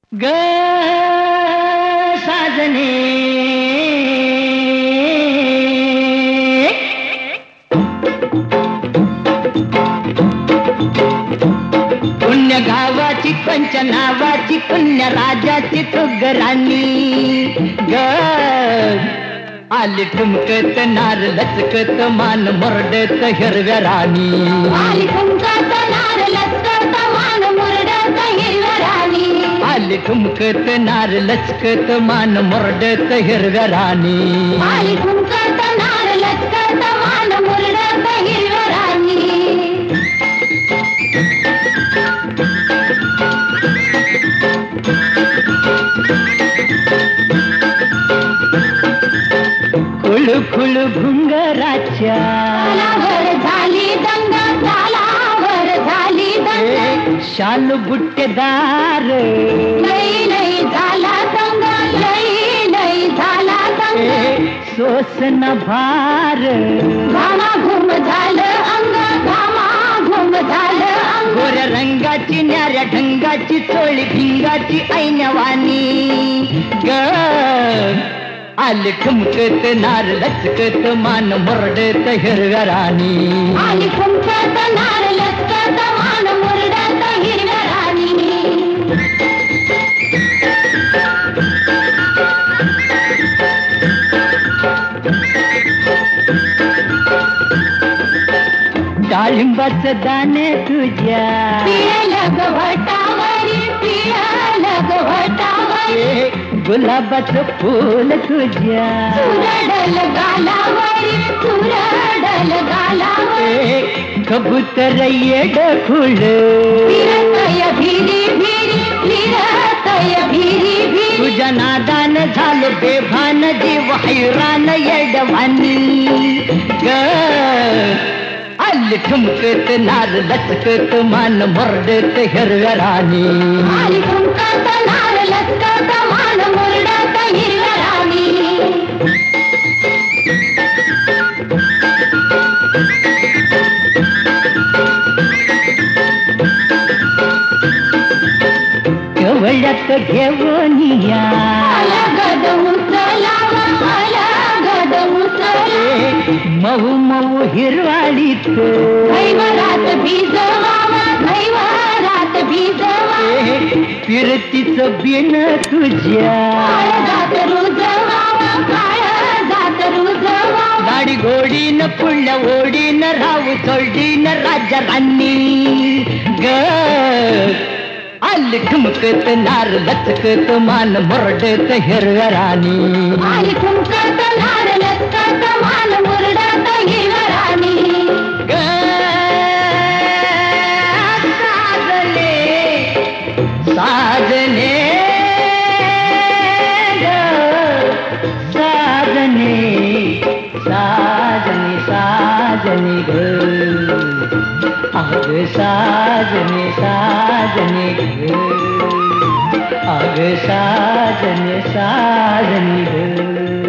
ग साजने पुण्य गावाची पंच नावाची पुण्य राजाची तू राणी ग आली ठुमकत नार लचकत मान मुरडत हिरव्या राणी आली ठुमकत नार लचकत मान मुरडत हिरव्या राणी आली ठुमकत नार लचकत मान मुरडत हिरव्या राणी आली ठुमकत नार लचकत मान मुरडत हिरव्या राणी खुळ घुंगराच्या तालावर झाली दंग तालावर झाली दंग शाल बुट्टेदार लई लई झाला दंग लई लई झाला दंग सोसन भार घामाघूम झालं अंग घामाघूम झालं अंग गोऱ्या रंगाची न्याऱ्या ढंगाची चोळी भिंगाची ऐनवानी ग आली ठुमकत नार लचकत मान मुरडत हिरव्या राणी आली ठुमकत नार लचकत मान मुरडत हिरव्या राणी डाळिंबाचं दाणे तुझ्या पिळलं गवटावरी पिळलं गवटावरी गुलाबाचं फूल तुझ्या तुरडल गालावरी तुरडल गालावरी कबूतर येड खुळ फिरतय भिरी भिरी फिरतय भिरी भिरी तुझ्या नादान झालो बेभान जीव हैरान येडवानी ग आली ठुमकत नार लचकत मान मुरडत हिरव्या राणी आली ठुमकत नार लचकत मान मुरडत हिरव्या राणी कवळ्यात घेऊन या अलगद उचलावा अलगद उचला मऊ मऊ हिरवाळीत घैवरात भिजवावा घैवरात भिजवावा फिरतीचं बिन तुझ्या काळजात रुजवावा काळजात रुजवावा गाडी घोडीन पुढल्या ओढीन राहू चोडीन राजा राणी ग आली ठुमकत नार लचकत मान मुरडत हिरव्या राणी आली ठुमकत नार लचकत मान मुरडत हिरव्या राणी ग साजने साजने ग साजने साजने साजने ग अग साजने साजने ग अग साजने साजने ग